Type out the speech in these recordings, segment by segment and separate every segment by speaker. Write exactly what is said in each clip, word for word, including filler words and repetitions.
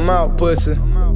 Speaker 1: I'm out, pussy.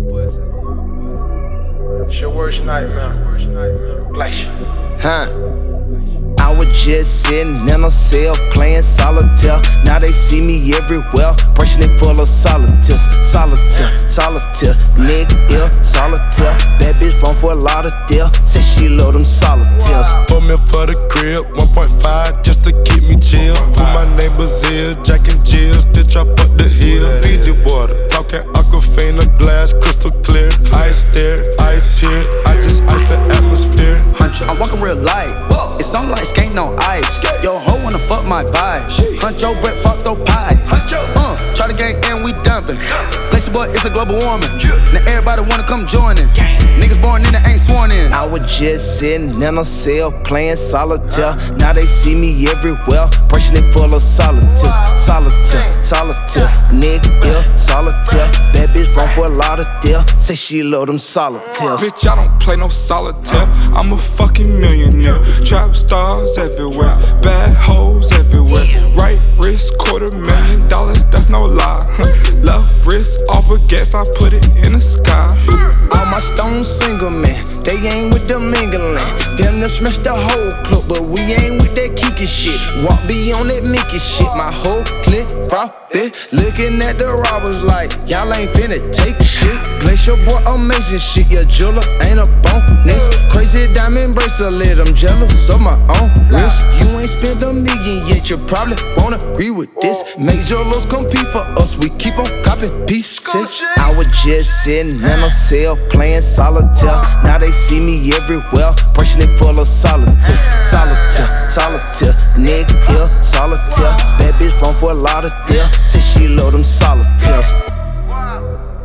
Speaker 1: It's your worst nightmare. Glacier.
Speaker 2: Huh. I was just sitting in a cell playing solitaire. Now they see me everywhere, bracelet full of solitaires. Solitaire, solitaire, nigga ill, solitaire. That bitch run for a lot of deal. Said she love them solitaires.
Speaker 3: Put me for the crib, one point five just to keep me chill. Put my neighbor's ear, Jack and Jill, still drop up the hill. Fiji water, talking Aquafina, glass crystal clear. Ice there, ice here, I just ice the atmosphere.
Speaker 2: I'm walking real light, it's on like skating on ice. Yo, ho wanna fuck my vibe. Huncho, Brett, fuck those pies. Uh, try the gang and we dumping. Glacier boy, it's a global warming. Now everybody wanna come join in. Niggas born in it ain't sworn in. I was just sitting in a cell playing solitaire. Now they see me everywhere, bracelet full of solitaires. Solitaire, solitaire, nigga ill, solitaire. That bitch run for a lot of deal. Say she love them solitaires.
Speaker 4: Bitch, I don't play no solitaire. I'm a fucking millionaire. Trap stars everywhere, bad hoes everywhere. Right wrist, quarter million dollars, that's no lie. Left wrist, all baguettes, I put it in the sky.
Speaker 2: All my stones single, man, they ain't with the mingling. Damn near smashed the whole club, but we ain't with that kinky shit. Walk beyond that Mickey shit, my whole clip frothy. Looking at the robbers like, y'all ain't finna take shit. Glacier boy, amazing shit, your jeweler ain't a bonus. Crazy diamond bracelet, I'm jealous of my own wrist. You ain't spent a million yet, you probably won't agree with this. Major lows compete for us, we keep on copying pieces. I was just sitting in a cell playing solitaire. Now they see me everywhere, bracelet full of solitaires. Solitaire, solitaire, nigga ill, solitaire. That bitch run for a lot of deal. Say she love them solitaires.